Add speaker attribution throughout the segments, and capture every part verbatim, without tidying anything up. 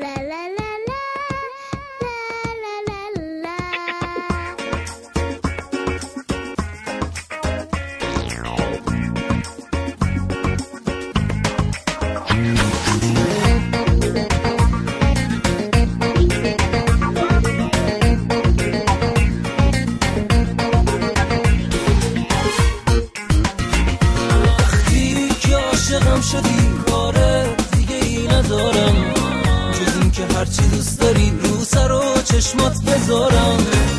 Speaker 1: عاشقم شدی کاره دیگه ای ندارم جز این که هرچی دوست داری رو سر و چشمات بذارم.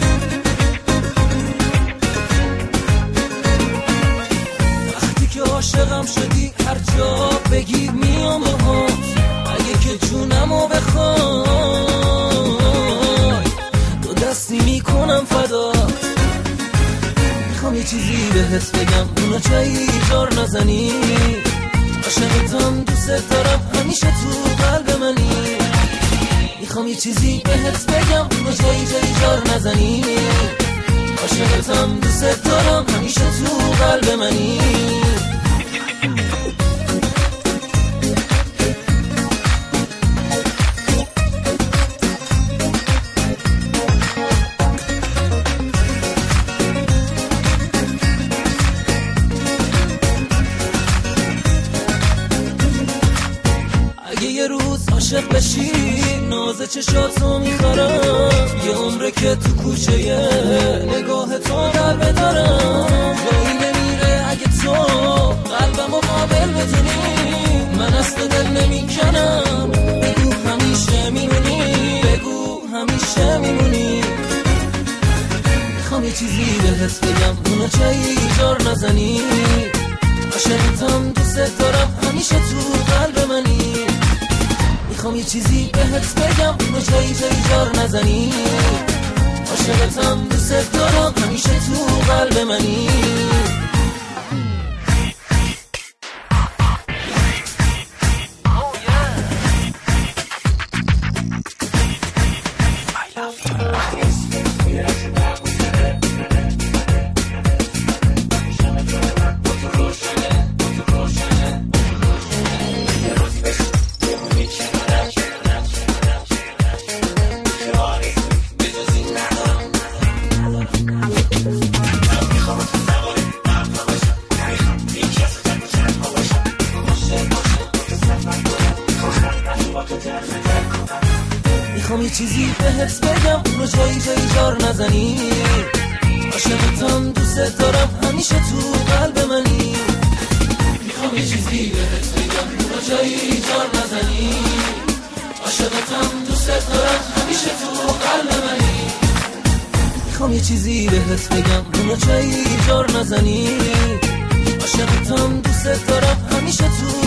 Speaker 1: وقتی که عاشقم شدی هر جا بگی میام باهات، اگه که جونمو بخوای دو دستی میکنم فدا. میخوام یه چیزی بهت بگم اونو جایی جار نزنی، عاشقتم دوست دارم همیشه تو قلب منی. میخوام یه چیزی بهت بگم اونو جایی جایی جار نزنی، عاشقتم دوست دارم همیشه تو قلب منی. یه روز عاشق بشی ناز چشاتو میخورم، یه عمره که تو کوچه نگاه تو در بدارم. جایی نمیره اگه تو قلبم مقابل بتونی، من اصلا دل نمیکنم بگو همیشه میمونی، بگو همیشه میمونی. میخوام یه چیزی بهت بگم اونو جایی جار نزنی، عاشقتم دوست دارم همیشه تو قلب منی. میخوام یه چیزی بهت بگم اونو جایی جایی جار نزنی، عاشقتم دوست دارم همیشه تو قلب منی. میخوام یه چیزی بهت بگم اونو جایی جایی جار نزنی، عاشقتم دوست دارم همیشه تو قلب منی. میخوام یه چیزی بهت بگم اونو جایی جار نزنی، عاشقتم دوست دارم همیشه تو قلب منی. میخوام یه چیزی بهت بگم اونو جایی جار نزنی، عاشقتم دوست دارم همیشه تو